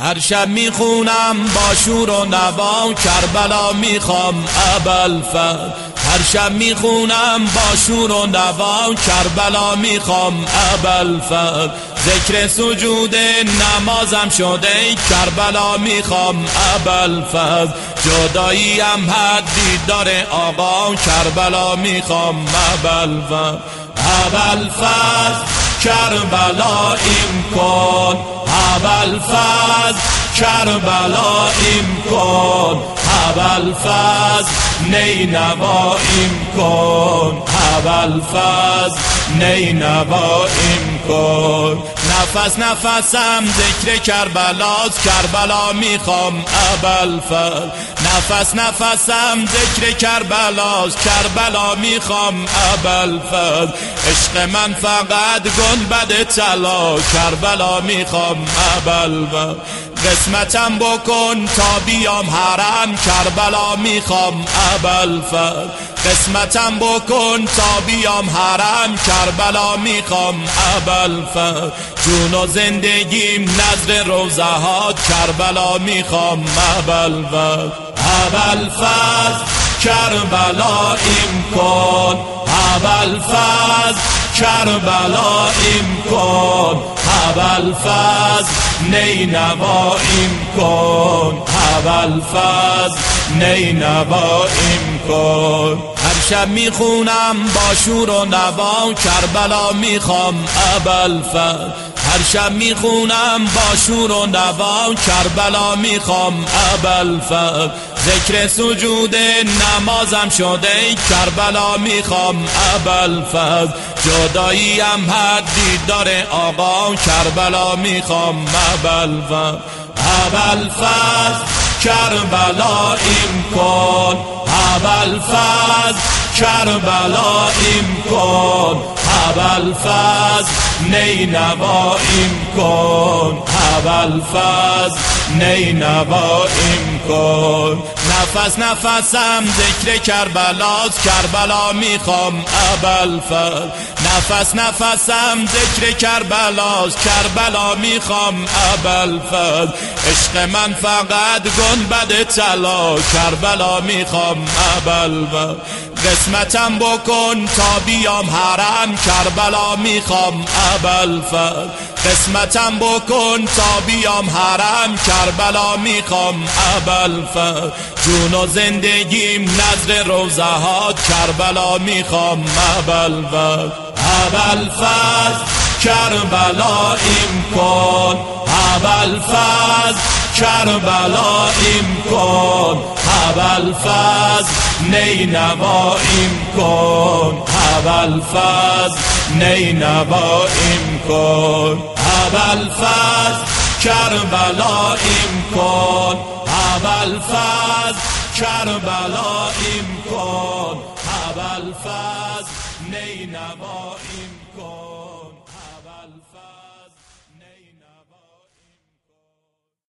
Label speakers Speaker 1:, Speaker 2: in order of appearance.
Speaker 1: هر شب میخونم با شور و نوا کربلا میخوام ابوالفضل. هر شب میخونم با شور و نوا کربلا میخوام ابوالفضل. ذکر سجود نمازم شده کربلا میخوام ابوالفضل. جداییم حدی داره آقا کربلا میخوام ابوالفضل. ابوالفضل کربلاییم کن، ابوالفضل کربلاییم کن، ابوالفضل نینواییم کن، ابوالفضل نینواییم کن. نفس نفسم ذکر کربلاست کربلا میخوام ابوالفضل. نفس نفسم ذکر کربلاست کربلا میخوام ابوالفضل. عشق من فقط گنبد طلا کربلا میخوام ابوالفضل. قسمتم بکن تا بیام حرم کربلا میخوام ابوالفضل. قسمتم بکن تا بیام حرم کربلا میخوام ابوالفضل. جون و زندگیم نظر روزه ها کربلا میخوام ابوالفضل. ابوالفضل کربلاییم کن، ابوالفضل کربلاییم کن، ابوالفضل نینواییم کن، ابوالفضل نینواییم کن. هر شب میخونم با شور و نوا کربلا میخوام ابوالفضل. هر شب میخونم با شور و نوا کربلا میخوام ابوالفضل. ذکر سجود نمازم شده کربلا میخوام ابوالفضل. جداییم حدی داره آقا کربلا میخوام ابوالفضل. ابوالفضل کربلاییم کن، ابوالفضل کربلاییم کن، ابوالفضل نینواییم کن، ابوالفضل نینواییم کن. نفس نفسم ذکر کربلاست کربلا میخوام ابوالفضل. نفس نفسم ذکر کربلاست کربلا میخوام ابوالفضل. عشق من فقط گنبد طلا کربلا میخوام ابوالفضل. قسمتم بکن تا بیام حرم کربلا میخوام ابوالفضل. قسمتم بکن تا بیام حرم کربلا میخوام ابوالفضل. جون و زندگیم نظر روزه ها کربلا میخوام ابوالفضل. ابوالفضل کربلاییم کن، ابوالفضل کربلاییم کن، ابوالفضل نینواییم کن، ابوالفضل نینواییم کن. ابوالفضل کربلاییم کن، ابوالفضل کربلاییم کن، ابوالفضل نینواییم کن.